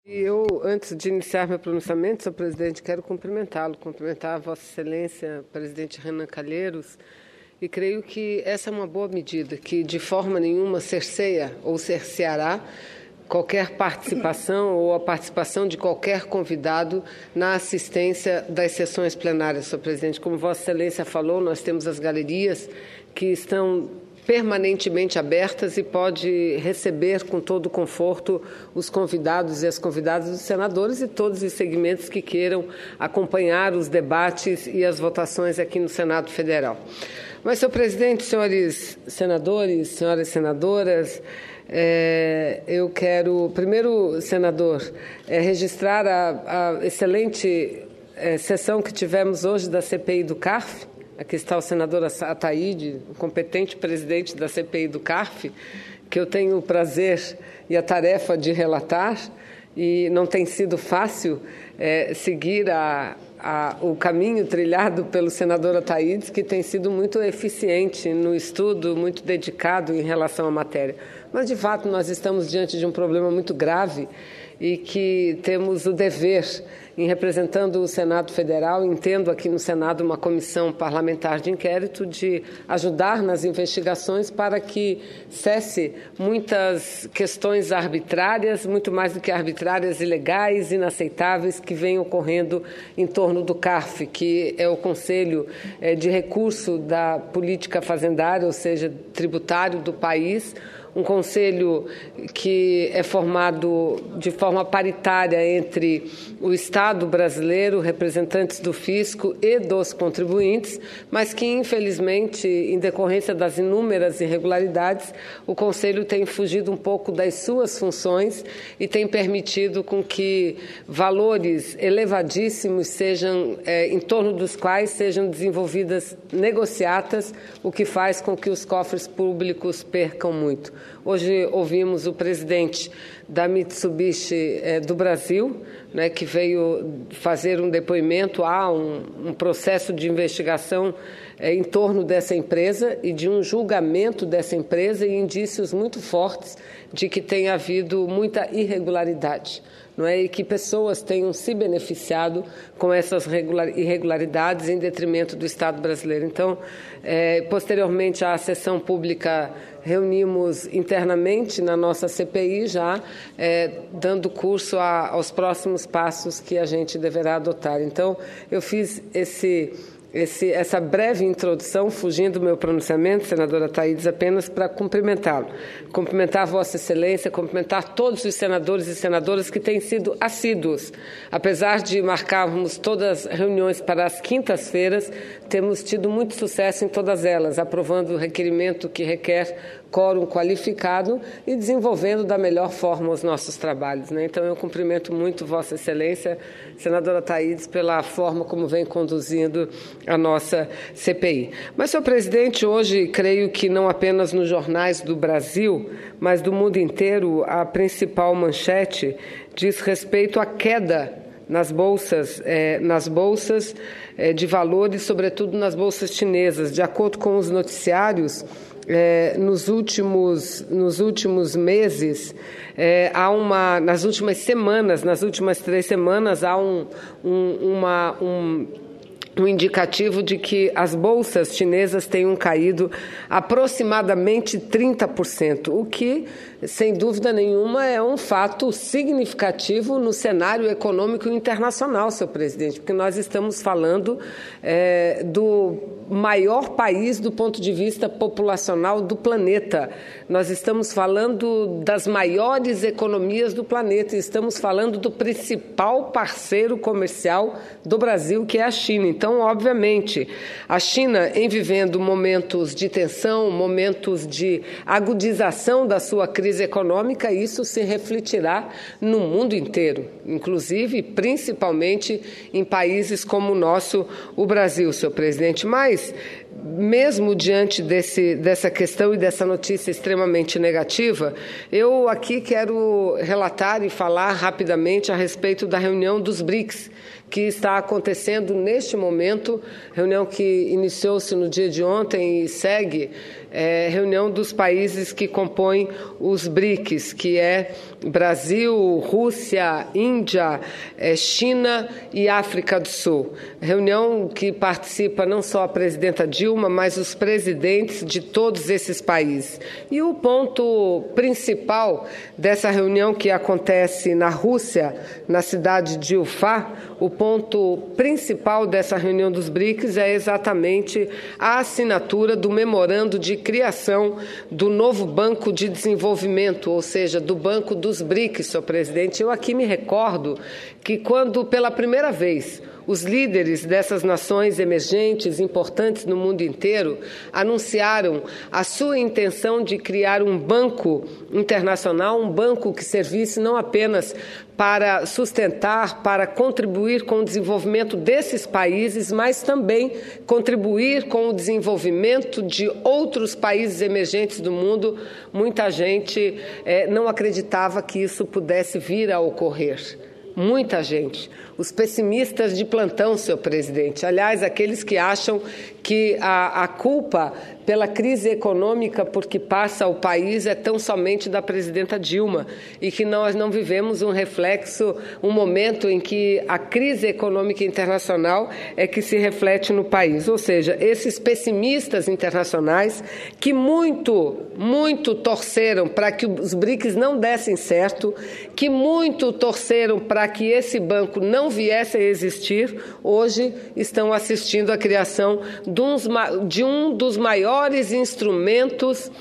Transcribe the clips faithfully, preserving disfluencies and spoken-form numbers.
Eu, antes de iniciar meu pronunciamento, senhor presidente, quero cumprimentá-lo, cumprimentar a Vossa Excelência, presidente Renan Calheiros, e creio que essa é uma boa medida, que de forma nenhuma cerceia ou cerceará qualquer participação ou a participação de qualquer convidado na assistência das sessões plenárias, senhor presidente. Como Vossa Excelência falou, nós temos as galerias que estão permanentemente abertas e pode receber com todo o conforto os convidados e as convidadas dos senadores e todos os segmentos que queiram acompanhar os debates e as votações aqui no Senado Federal. Mas, senhor presidente, senhores senadores, senhoras senadoras, é, eu quero, primeiro, senador, é, registrar a, a excelente é, sessão que tivemos hoje da C P I do CARF. Aqui está o senador Ataíde, o competente presidente da C P I do CARF, que eu tenho o prazer e a tarefa de relatar, e não tem sido fácil é, seguir a, a, o caminho trilhado pelo senador Ataíde, que tem sido muito eficiente no estudo, muito dedicado em relação à matéria. Mas, de fato, nós estamos diante de um problema muito grave e que temos o dever, em representando o Senado Federal, entendo aqui no Senado uma comissão parlamentar de inquérito, de ajudar nas investigações para que cesse muitas questões arbitrárias, muito mais do que arbitrárias, ilegais, inaceitáveis, que vêm ocorrendo em torno do CARF, que é o Conselho de Recurso da Política Fazendária, ou seja, tributário do país, um conselho que é formado de forma paritária entre o Estado brasileiro, representantes do fisco e dos contribuintes, mas que, infelizmente, em decorrência das inúmeras irregularidades, o conselho tem fugido um pouco das suas funções e tem permitido com que valores elevadíssimos sejam, é, em torno dos quais sejam desenvolvidas negociatas, o que faz com que os cofres públicos percam muito. Hoje ouvimos o presidente da Mitsubishi eh, do Brasil, né, que veio fazer um depoimento. Há um, um processo de investigação eh, em torno dessa empresa e de um julgamento dessa empresa e indícios muito fortes de que tem havido muita irregularidade. Não é? E que pessoas tenham se beneficiado com essas irregularidades em detrimento do Estado brasileiro. Então, é, posteriormente à sessão pública, reunimos internamente na nossa C P I já, é, dando curso a, aos próximos passos que a gente deverá adotar. Então, eu fiz esse... Esse, essa breve introdução, fugindo do meu pronunciamento, senadora Ataíde, apenas para cumprimentá-lo. Cumprimentar Vossa Excelência, cumprimentar todos os senadores e senadoras que têm sido assíduos. Apesar de marcarmos todas as reuniões para as quintas-feiras, temos tido muito sucesso em todas elas, aprovando o requerimento que requer quórum qualificado e desenvolvendo da melhor forma os nossos trabalhos, né? Então, eu cumprimento muito Vossa Excelência, senadora Ataíde, pela forma como vem conduzindo a nossa C P I. Mas, senhor presidente, hoje creio que não apenas nos jornais do Brasil, mas do mundo inteiro, a principal manchete diz respeito à queda nas bolsas, eh, nas bolsas eh, de valores, sobretudo nas bolsas chinesas. De acordo com os noticiários, É, nos últimos, nos últimos meses, é, há uma, nas últimas semanas, nas últimas três semanas, há um, um, uma, um, um indicativo de que as bolsas chinesas tenham caído aproximadamente trinta por cento, o que, sem dúvida nenhuma, é um fato significativo no cenário econômico internacional, senhor presidente, porque nós estamos falando é, do maior país do ponto de vista populacional do planeta. Nós estamos falando das maiores economias do planeta, estamos falando do principal parceiro comercial do Brasil, que é a China. Então, obviamente, a China, em vivendo momentos de tensão, momentos de agudização da sua crise econômica, isso se refletirá no mundo inteiro, inclusive, principalmente, em países como o nosso, o Brasil, senhor presidente. Mas, mesmo diante desse, dessa questão e dessa notícia extremamente negativa, eu aqui quero relatar e falar rapidamente a respeito da reunião dos BRICS, que está acontecendo neste momento, reunião que iniciou-se no dia de ontem e segue é, reunião dos países que compõem os BRICS, que é Brasil, Rússia, Índia, é, China e África do Sul. Reunião que participa não só a presidenta Dilma, mas os presidentes de todos esses países. E o ponto principal dessa reunião, que acontece na Rússia, na cidade de Ufá, o ponto principal dessa reunião dos BRICS é exatamente a assinatura do memorando de criação do novo Banco de Desenvolvimento, ou seja, do Banco dos BRICS, senhor presidente. Eu aqui me recordo que quando, pela primeira vez, os líderes dessas nações emergentes, importantes no mundo inteiro, anunciaram a sua intenção de criar um banco internacional, um banco que servisse não apenas para sustentar, para contribuir com o desenvolvimento desses países, mas também contribuir com o desenvolvimento de outros países emergentes do mundo. Muita gente eh, não acreditava que isso pudesse vir a ocorrer. Muita gente. Os pessimistas de plantão, senhor presidente. Aliás, aqueles que acham que a, a culpa pela crise econômica por que passa o país é tão somente da presidenta Dilma e que nós não vivemos um reflexo, um momento em que a crise econômica internacional é que se reflete no país. Ou seja, esses pessimistas internacionais que muito, muito torceram para que os BRICS não dessem certo, que muito torceram para que esse banco não viesse a existir, hoje estão assistindo à criação de um dos maiores instrumentos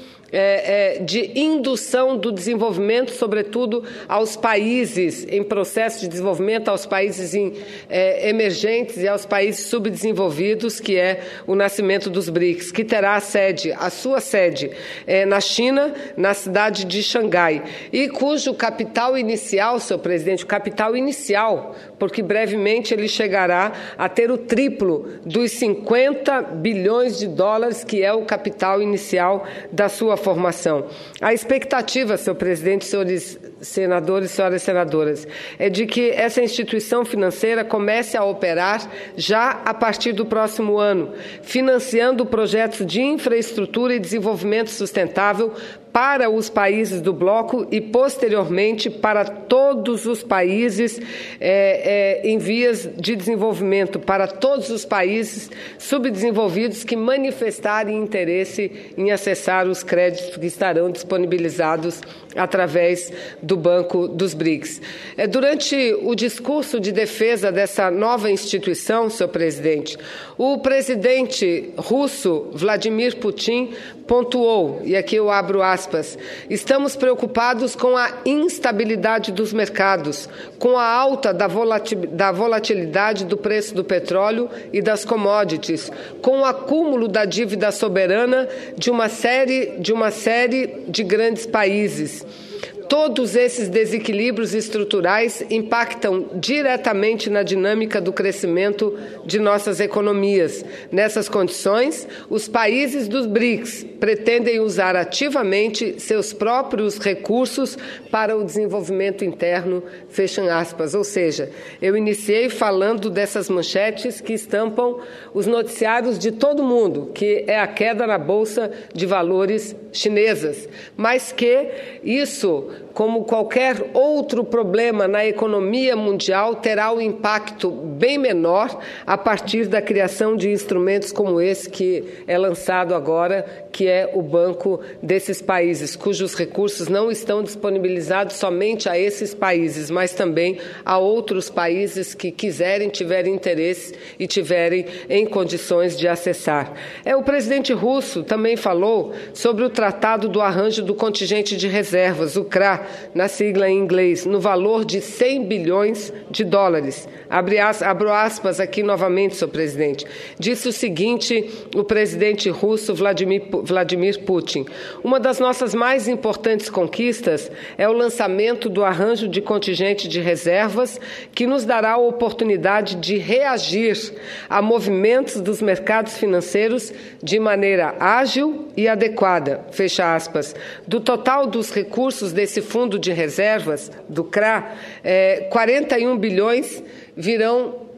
É, é, de indução do desenvolvimento, sobretudo aos países em processo de desenvolvimento, aos países em, é, emergentes e aos países subdesenvolvidos, que é o nascimento dos BRICS, que terá a sede, a sua sede é, na China, na cidade de Xangai, e cujo capital inicial, senhor presidente, o capital inicial, porque brevemente ele chegará a ter o triplo dos cinquenta bilhões de dólares, que é o capital inicial da sua formação. A expectativa, senhor presidente, senhores senadores e senhoras senadoras, é de que essa instituição financeira comece a operar já a partir do próximo ano, financiando projetos de infraestrutura e desenvolvimento sustentável para os países do bloco e, posteriormente, para todos os países é, é, em vias de desenvolvimento, para todos os países subdesenvolvidos que manifestarem interesse em acessar os créditos que estarão disponibilizados através do Banco dos BRICS. É, durante o discurso de defesa dessa nova instituição, senhor presidente, o presidente russo, Vladimir Putin, pontuou, e aqui eu abro aspas, estamos preocupados com a instabilidade dos mercados, com a alta da volatilidade do preço do petróleo e das commodities, com o acúmulo da dívida soberana de uma série, de uma série de grandes países. Todos esses desequilíbrios estruturais impactam diretamente na dinâmica do crescimento de nossas economias. Nessas condições, os países dos BRICS pretendem usar ativamente seus próprios recursos para o desenvolvimento interno, fecham aspas. Ou seja, eu iniciei falando dessas manchetes que estampam os noticiários de todo mundo, que é a queda na Bolsa de Valores chinesas, mas que isso, como qualquer outro problema na economia mundial, terá um impacto bem menor a partir da criação de instrumentos como esse que é lançado agora, que é o banco desses países, cujos recursos não estão disponibilizados somente a esses países, mas também a outros países que quiserem, tiverem interesse e tiverem em condições de acessar. É, o presidente russo também falou sobre o Tratado do Arranjo do Contingente de Reservas, o C R A, na sigla em inglês, no valor de cem bilhões de dólares. Abre as, abro aspas aqui novamente, senhor presidente. Disse o seguinte o presidente russo Vladimir, Vladimir Putin: uma das nossas mais importantes conquistas é o lançamento do arranjo de contingente de reservas, que nos dará a oportunidade de reagir a movimentos dos mercados financeiros de maneira ágil e adequada. Fecha aspas. Do total dos recursos desse fundo de reservas, do C R A, é, quarenta e um bilhões virão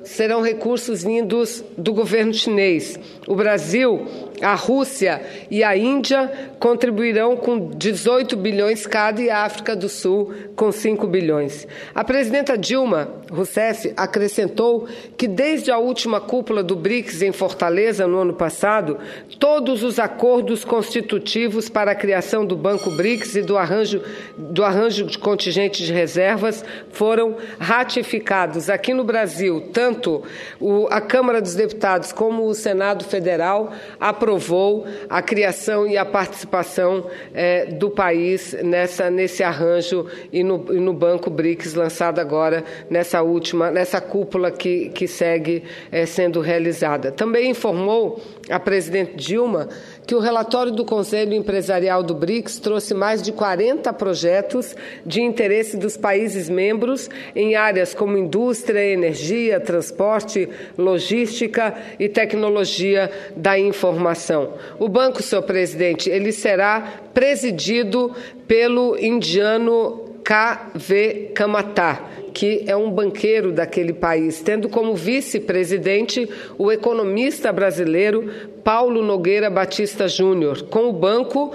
serão recursos vindos do governo chinês. O Brasil, a Rússia e a Índia contribuirão com dezoito bilhões cada e a África do Sul com cinco bilhões. A presidenta Dilma Rousseff acrescentou que desde a última cúpula do BRICS em Fortaleza, no ano passado, todos os acordos constitutivos para a criação do Banco BRICS e do arranjo, do arranjo de contingente de reservas foram ratificados. Aqui no Brasil, tanto o, a Câmara dos Deputados como o Senado Federal aprovou a criação e a participação é, do país nessa, nesse arranjo e no, e no Banco BRICS, lançado agora nessa última, nessa cúpula que, que segue é, sendo realizada. Também informou a presidente Dilma que o relatório do Conselho Empresarial do BRICS trouxe mais de quarenta projetos de interesse dos países membros em áreas como indústria, energia, transporte, logística e tecnologia da informação. O banco, senhor presidente, ele será presidido pelo indiano K V Kamatá, que é um banqueiro daquele país, tendo como vice-presidente o economista brasileiro Paulo Nogueira Batista Júnior. Com o banco,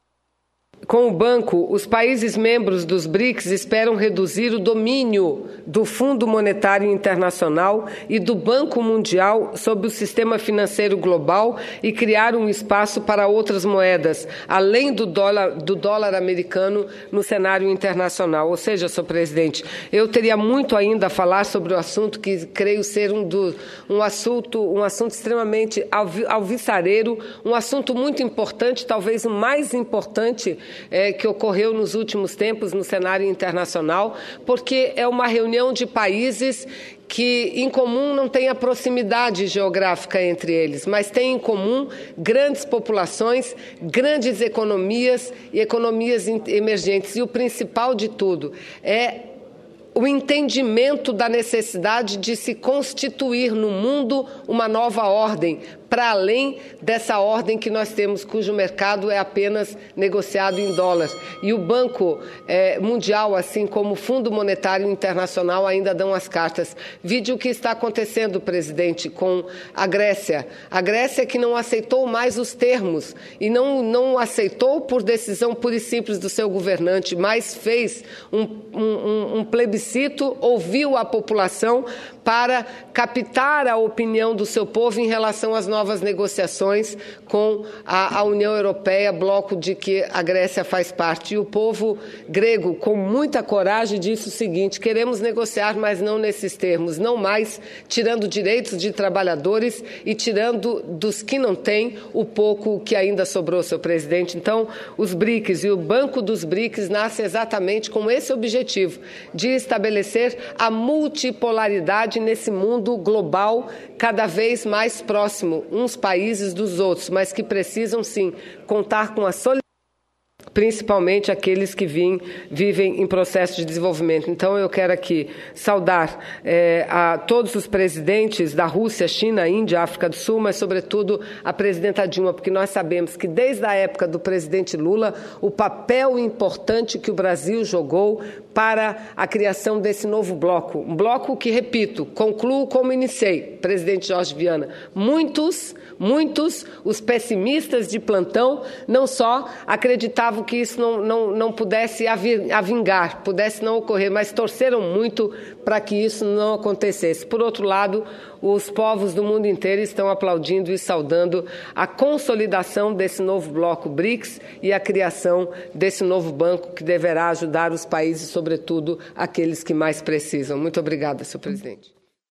Com o banco, os países membros dos BRICS esperam reduzir o domínio do Fundo Monetário Internacional e do Banco Mundial sobre o sistema financeiro global e criar um espaço para outras moedas, além do dólar, do dólar americano no cenário internacional. Ou seja, senhor presidente, eu teria muito ainda a falar sobre o assunto que creio ser um, do, um, assunto, um assunto extremamente alvi, alvissareiro, um assunto muito importante, talvez o mais importante É, que ocorreu nos últimos tempos no cenário internacional, porque é uma reunião de países que, em comum, não tem a proximidade geográfica entre eles, mas têm em comum grandes populações, grandes economias e economias emergentes. E o principal de tudo é o entendimento da necessidade de se constituir no mundo uma nova ordem, para além dessa ordem que nós temos, cujo mercado é apenas negociado em dólar. E o Banco é, Mundial, assim como o Fundo Monetário Internacional, ainda dão as cartas. Vide o que está acontecendo, presidente, com a Grécia. A Grécia que não aceitou mais os termos, e não, não aceitou por decisão pura e simples do seu governante, mas fez um, um, um plebiscito, ouviu a população para captar a opinião do seu povo em relação às novas negociações com a, a União Europeia, bloco de que a Grécia faz parte. E o povo grego, com muita coragem, disse o seguinte: queremos negociar, mas não nesses termos, não mais tirando direitos de trabalhadores e tirando dos que não têm o pouco que ainda sobrou, senhor presidente. Então, os BRICS e o Banco dos BRICS nasce exatamente com esse objetivo, de estabelecer a multipolaridade nesse mundo global cada vez mais próximo, uns países dos outros, mas que precisam, sim, contar com a solidariedade, principalmente aqueles que vim, vivem em processo de desenvolvimento. Então, eu quero aqui saudar é, a todos os presidentes da Rússia, China, Índia, África do Sul, mas, sobretudo, a presidenta Dilma, porque nós sabemos que, desde a época do presidente Lula, o papel importante que o Brasil jogou para a criação desse novo bloco. Um bloco que, repito, concluo como iniciei, presidente Jorge Viana. Muitos, muitos, os pessimistas de plantão, não só acreditavam que isso não, não, não pudesse avingar, pudesse não ocorrer, mas torceram muito para que isso não acontecesse. Por outro lado, os povos do mundo inteiro estão aplaudindo e saudando a consolidação desse novo bloco BRICS e a criação desse novo banco que deverá ajudar os países, sobretudo aqueles que mais precisam. Muito obrigada, senhor presidente.